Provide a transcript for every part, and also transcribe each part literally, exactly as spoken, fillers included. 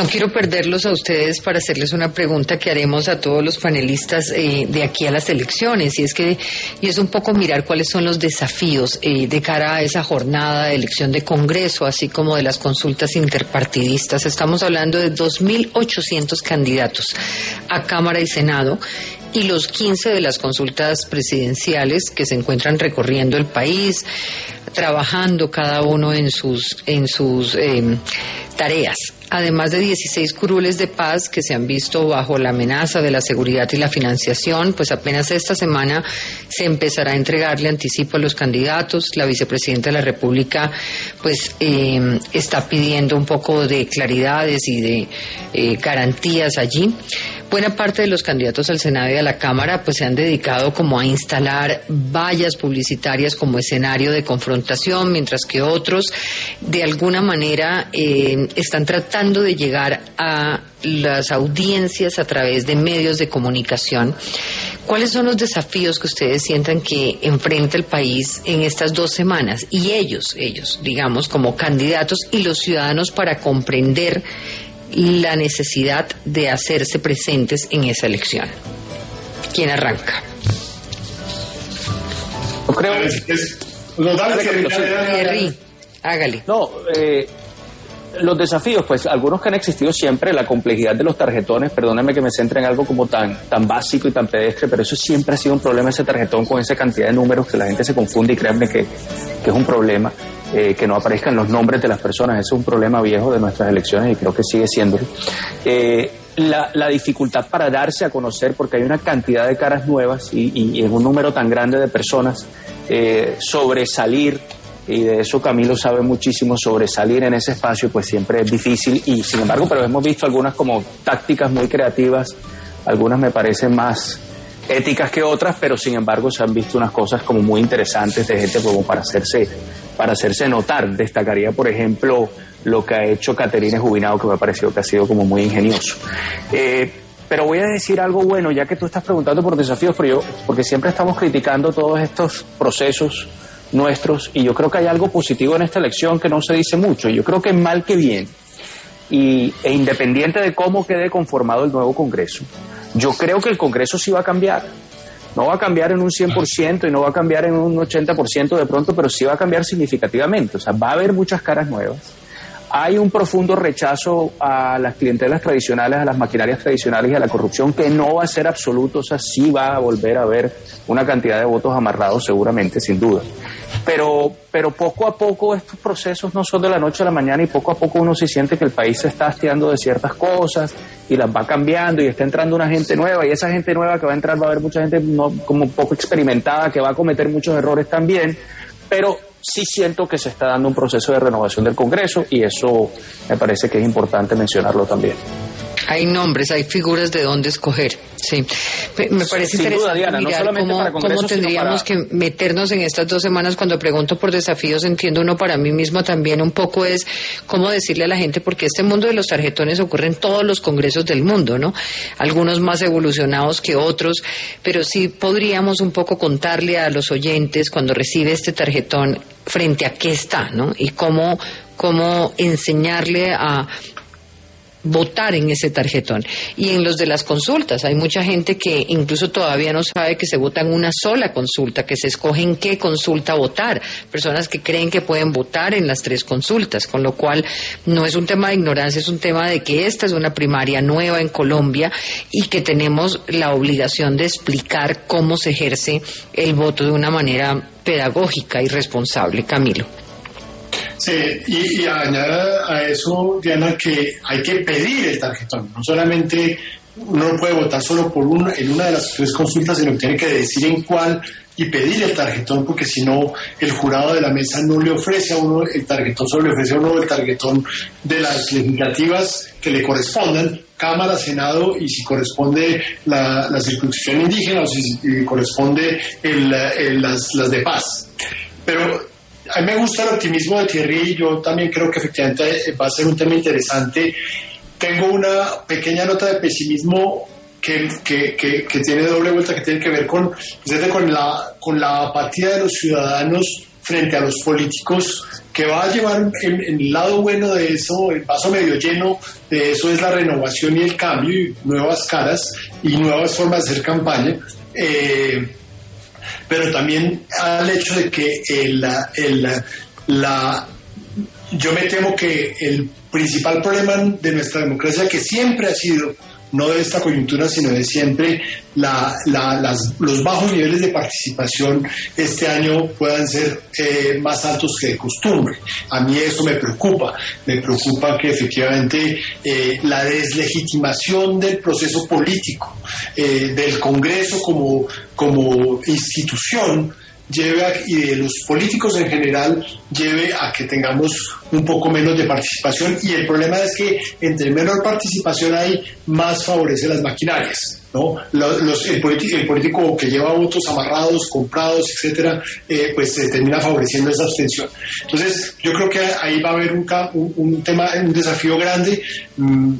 No quiero perderlos a ustedes para hacerles una pregunta que haremos a todos los panelistas eh, de aquí a las elecciones, y es que y es un poco mirar cuáles son los desafíos eh, de cara a esa jornada de elección de Congreso, así como de las consultas interpartidistas. Estamos hablando de dos mil ochocientos candidatos a Cámara y Senado, y los quince de las consultas presidenciales que se encuentran recorriendo el país, trabajando cada uno en sus en sus eh, tareas. Además de dieciséis curules de paz que se han visto bajo la amenaza de la seguridad y la financiación, pues apenas esta semana se empezará a entregarle anticipo a los candidatos. La vicepresidenta de la República pues eh, está pidiendo un poco de claridades y de eh, garantías allí. Buena parte de los candidatos al Senado y a la Cámara pues se han dedicado como a instalar vallas publicitarias como escenario de confrontación, mientras que otros de alguna manera eh, están tratando de llegar a las audiencias a través de medios de comunicación. ¿Cuáles son los desafíos que ustedes sientan que enfrenta el país en estas dos semanas? Y ellos, ellos, digamos, como candidatos y los ciudadanos para comprender la necesidad de hacerse presentes en esa elección. ¿Quién arranca? Yo creo que es... No, dale, dale, dale, dale. Hágale. No, eh, los desafíos, pues algunos que han existido siempre, la complejidad de los tarjetones, perdónenme que me centre en algo como tan, tan básico y tan pedestre, pero eso siempre ha sido un problema, ese tarjetón con esa cantidad de números que la gente se confunde, y créanme que, que es un problema. Eh, que no aparezcan los nombres de las personas, ese es un problema viejo de nuestras elecciones y creo que sigue siendo. Eh, la, la dificultad para darse a conocer, porque hay una cantidad de caras nuevas y, y, y en un número tan grande de personas, eh, sobresalir, y de eso Camilo sabe muchísimo, sobresalir en ese espacio pues siempre es difícil, y sin embargo, pero hemos visto algunas como tácticas muy creativas, algunas me parecen más éticas que otras, pero sin embargo se han visto unas cosas como muy interesantes de gente como para hacerse para hacerse notar. Destacaría, por ejemplo, lo que ha hecho Caterine Jubinado, que me ha parecido que ha sido como muy ingenioso. Eh, pero voy a decir algo bueno, ya que tú estás preguntando por desafíos, pero yo, porque siempre estamos criticando todos estos procesos nuestros, y yo creo que hay algo positivo en esta elección que no se dice mucho, y yo creo que mal que bien, y, e independiente de cómo quede conformado el nuevo Congreso, yo creo que el Congreso sí va a cambiar. No va a cambiar en un cien por ciento y no va a cambiar en un ochenta por ciento de pronto, pero sí va a cambiar significativamente. O sea, va a haber muchas caras nuevas. Hay un profundo rechazo a las clientelas tradicionales, a las maquinarias tradicionales y a la corrupción, que no va a ser absoluto. O sea, sí va a volver a haber una cantidad de votos amarrados seguramente, sin duda. Pero, pero poco a poco estos procesos no son de la noche a la mañana, y poco a poco uno se siente que el país se está hastiando de ciertas cosas y las va cambiando, y está entrando una gente nueva, y esa gente nueva que va a entrar va a haber mucha gente no, como poco experimentada, que va a cometer muchos errores también, pero sí siento que se está dando un proceso de renovación del Congreso, y eso me parece que es importante mencionarlo también. Hay nombres, hay figuras de dónde escoger. Sí, me parece Sin interesante duda, Diana, mirar no cómo, para Congreso, cómo tendríamos para... que meternos en estas dos semanas. Cuando pregunto por desafíos, entiendo uno para mí mismo también un poco es cómo decirle a la gente, porque este mundo de los tarjetones ocurre en todos los congresos del mundo, ¿no? Algunos más evolucionados que otros, pero sí podríamos un poco contarle a los oyentes cuando recibe este tarjetón frente a qué está, ¿no? Y cómo, cómo enseñarle a votar en ese tarjetón. Y en los de las consultas, hay mucha gente que incluso todavía no sabe que se vota en una sola consulta, que se escoge en qué consulta votar. Personas que creen que pueden votar en las tres consultas, con lo cual no es un tema de ignorancia, es un tema de que esta es una primaria nueva en Colombia y que tenemos la obligación de explicar cómo se ejerce el voto de una manera pedagógica y responsable. Camilo. Sí, y, y añada a eso, Diana, que hay que pedir el tarjetón. No solamente uno no puede votar solo por uno en una de las tres consultas, sino que tiene que decir en cuál y pedir el tarjetón, porque si no, el jurado de la mesa no le ofrece a uno el tarjetón, solo le ofrece a uno el tarjetón de las legislativas que le correspondan, Cámara, Senado, y si corresponde la, la circunscripción indígena o si, si corresponde el, el, las, las de paz. Pero a mí me gusta el optimismo de Thierry, yo también creo que efectivamente va a ser un tema interesante. Tengo una pequeña nota de pesimismo que, que, que, que tiene doble vuelta, que tiene que ver con, con, la, con la apatía de los ciudadanos frente a los políticos que va a llevar en, en el lado bueno de eso, el vaso medio lleno de eso es la renovación y el cambio y nuevas caras y nuevas formas de hacer campaña, eh, pero también al hecho de que el, el, la, yo me temo que el principal problema de nuestra democracia, que siempre ha sido, no de esta coyuntura, sino de siempre, la, la, las, los bajos niveles de participación este año puedan ser eh, más altos que de costumbre. A mí eso me preocupa. Me preocupa que efectivamente eh, la deslegitimación del proceso político, eh, del Congreso como, como institución, lleve a, y de los políticos en general, lleve a que tengamos un poco menos de participación, y el problema es que entre menor participación hay, más favorece las maquinarias, ¿no? Los, los, el, político, el político que lleva votos amarrados, comprados, etcétera, eh, pues se termina favoreciendo esa abstención. Entonces yo creo que ahí va a haber un, un, un tema, un desafío grande. Mm,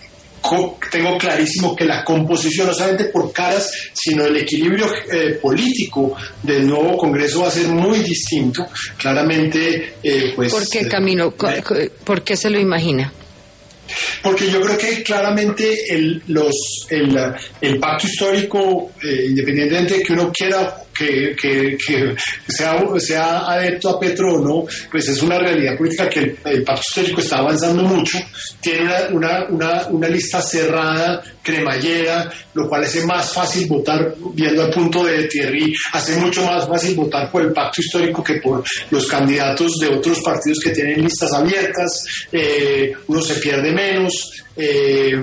Tengo clarísimo que la composición, no solamente por caras, sino el equilibrio eh, político del nuevo Congreso va a ser muy distinto. Claramente, eh, pues... ¿Por qué, Camilo? Eh, ¿Por qué se lo imagina? Porque yo creo que claramente el, los, el, el pacto histórico, eh, independientemente de que uno quiera que, que, que sea, sea adepto a Petro o no, pues es una realidad política que el, el pacto histórico está avanzando mucho, tiene una, una, una, una lista cerrada, cremallera, lo cual hace más fácil votar, viendo al punto de Thierry, hace mucho más fácil votar por el pacto histórico que por los candidatos de otros partidos que tienen listas abiertas, eh, uno se pierde menos, eh,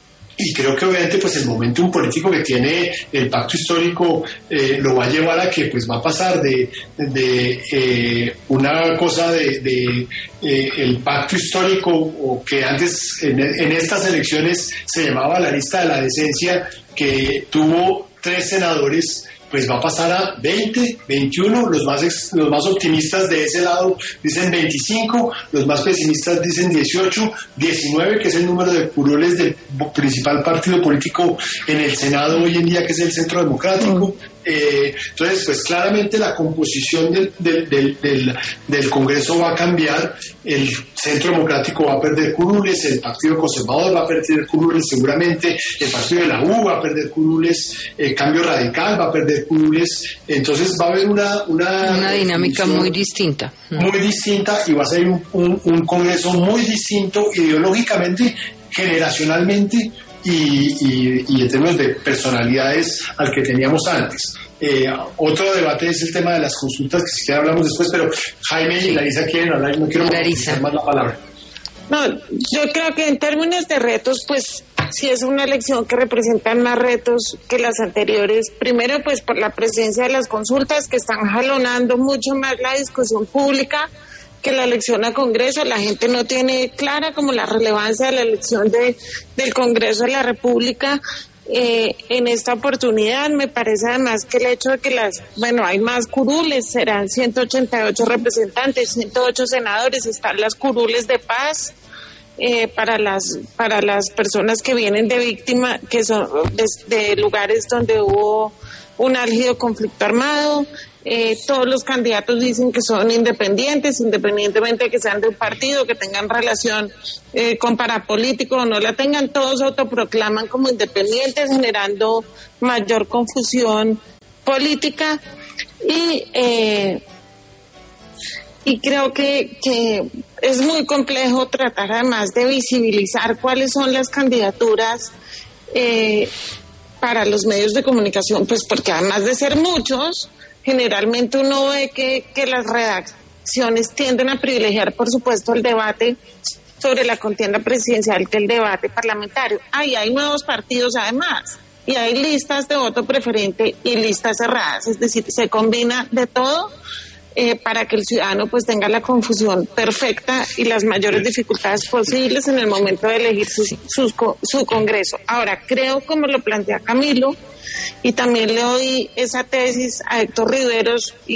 y creo que obviamente pues el momentum político que tiene el pacto histórico eh, lo va a llevar a que pues va a pasar de, de eh, una cosa de, de eh, el pacto histórico, o que antes en, en estas elecciones se llamaba la lista de la decencia, que tuvo tres senadores, pues va a pasar a veinte, veintiuno, los más, ex, los más optimistas de ese lado dicen veinticinco, los más pesimistas dicen dieciocho, diecinueve, que es el número de curules del principal partido político en el Senado hoy en día, que es el Centro Democrático. Eh, entonces, pues claramente la composición del, del, del, del, del Congreso va a cambiar, el Centro Democrático va a perder curules, el Partido Conservador va a perder curules seguramente, el Partido de la U va a perder curules, el Cambio Radical va a perder curules, entonces va a haber una... Una, una dinámica muy distinta. Muy distinta, y va a ser un, un, un Congreso muy distinto ideológicamente, generacionalmente, Y, y, y en términos de personalidades al que teníamos antes. Eh, otro debate es el tema de las consultas, que si quieren hablamos después, pero Jaime y Larisa quieren hablar y no quiero utilizar más la palabra. No, yo creo que en términos de retos, pues sí es una elección que representa más retos que las anteriores. Primero, pues por la presencia de las consultas, que están jalonando mucho más la discusión pública que la elección a Congreso. La gente no tiene clara como la relevancia de la elección de, del Congreso de la República eh, en esta oportunidad. Me parece además que el hecho de que las, bueno, hay más curules, serán ciento ochenta y ocho representantes, ciento ocho senadores, están las curules de paz eh, para las para las personas que vienen de víctima, que son de, de lugares donde hubo un álgido conflicto armado. Eh, todos los candidatos dicen que son independientes, independientemente de que sean de un partido, que tengan relación eh, con parapolítico o no la tengan, todos se autoproclaman como independientes, generando mayor confusión política. Y eh, y creo que, que es muy complejo tratar además de visibilizar cuáles son las candidaturas eh, para los medios de comunicación, pues porque además de ser muchos, generalmente uno ve que, que las redacciones tienden a privilegiar, por supuesto, el debate sobre la contienda presidencial que el debate parlamentario. Ahí hay nuevos partidos además, y hay listas de voto preferente y listas cerradas, es decir, se combina de todo eh, para que el ciudadano pues tenga la confusión perfecta y las mayores dificultades posibles en el momento de elegir su, su, su Congreso. Ahora, creo, como lo plantea Camilo, y también le doy esa tesis a Héctor Riveros, y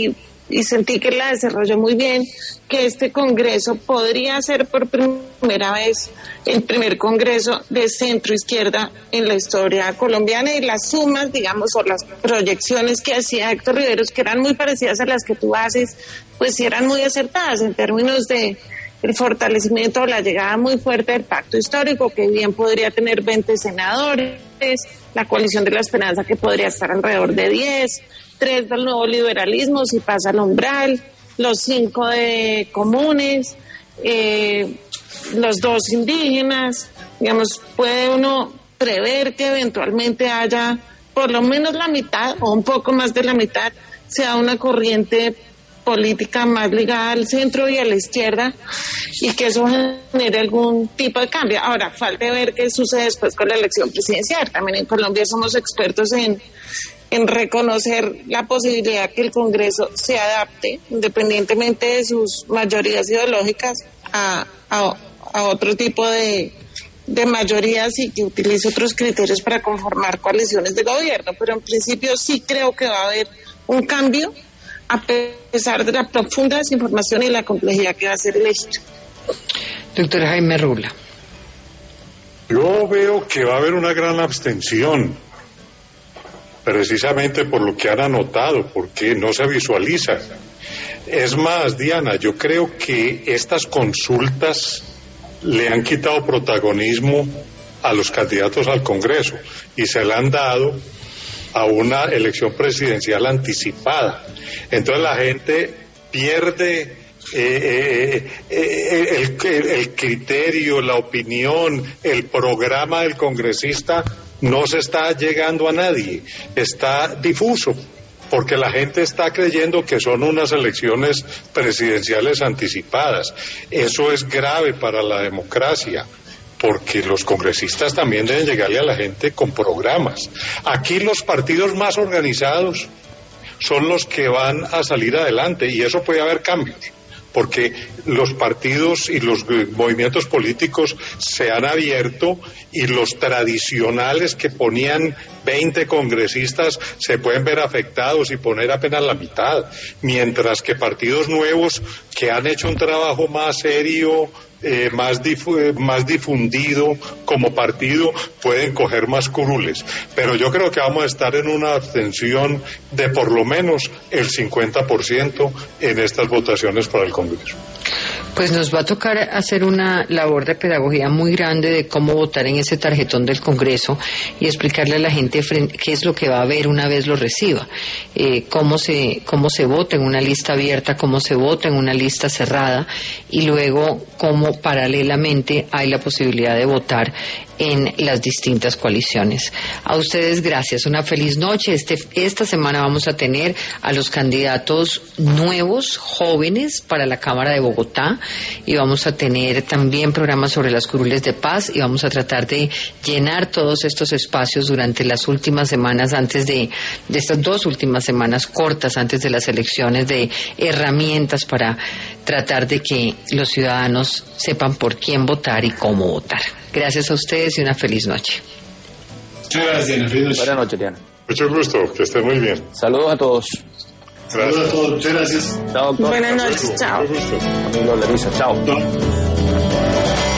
y sentí que la desarrolló muy bien, que este Congreso podría ser por primera vez el primer Congreso de centro izquierda en la historia colombiana, y las sumas, digamos, o las proyecciones que hacía Héctor Riveros, que eran muy parecidas a las que tú haces, pues sí eran muy acertadas en términos de el fortalecimiento o la llegada muy fuerte del pacto histórico, que bien podría tener veinte senadores, la coalición de la esperanza, que podría estar alrededor de diez, tres del nuevo liberalismo si pasa al umbral, los cinco de comunes, eh, los dos indígenas. Digamos, puede uno prever que eventualmente haya por lo menos la mitad o un poco más de la mitad sea una corriente política más ligada al centro y a la izquierda, y que eso genere algún tipo de cambio. Ahora, falta ver qué sucede después con la elección presidencial. También en Colombia somos expertos en, en reconocer la posibilidad que el Congreso se adapte, independientemente de sus mayorías ideológicas, a, a, a otro tipo de, de mayorías, y que utilice otros criterios para conformar coaliciones de gobierno. Pero en principio sí creo que va a haber un cambio, a pesar de la profunda desinformación y la complejidad que va a ser elegir. Doctor Jaime Rula. Yo veo que va a haber una gran abstención, precisamente por lo que han anotado, porque no se visualiza. Es más, Diana, yo creo que estas consultas le han quitado protagonismo a los candidatos al Congreso y se le han dado a una elección presidencial anticipada. Entonces la gente pierde eh, eh, eh, el, el, el criterio, la opinión, el programa del congresista no se está llegando a nadie, está difuso, porque la gente está creyendo que son unas elecciones presidenciales anticipadas. Eso es grave para la democracia, porque los congresistas también deben llegarle a la gente con programas. Aquí los partidos más organizados son los que van a salir adelante, y eso puede haber cambios, porque los partidos y los movimientos políticos se han abierto, y los tradicionales que ponían veinte congresistas se pueden ver afectados y poner apenas la mitad, mientras que partidos nuevos que han hecho un trabajo más serio, Eh, más, difu más difundido como partido, pueden coger más curules. Pero yo creo que vamos a estar en una abstención de por lo menos el cincuenta por ciento en estas votaciones para el Congreso. Pues nos va a tocar hacer una labor de pedagogía muy grande de cómo votar en ese tarjetón del Congreso y explicarle a la gente qué es lo que va a ver una vez lo reciba, eh, cómo se cómo se vota en una lista abierta, cómo se vota en una lista cerrada, y luego cómo paralelamente hay la posibilidad de votar en las distintas coaliciones. A ustedes gracias, una feliz noche. Este, esta semana vamos a tener a los candidatos nuevos, jóvenes, para la Cámara de Bogotá, y vamos a tener también programas sobre las curules de paz, y vamos a tratar de llenar todos estos espacios durante las últimas semanas, antes de, de estas dos últimas semanas cortas antes de las elecciones, de herramientas para tratar de que los ciudadanos sepan por quién votar y cómo votar. Gracias a ustedes y una feliz noche. Muchas gracias, Diana. Feliz noche. Buenas noches, Diana. Mucho gusto, que estén muy bien. Saludos a todos. Gracias. Saludos a todos, muchas gracias. Chao, doctor. Buenas noches, chao. Camilo Leriza, chao. Chao.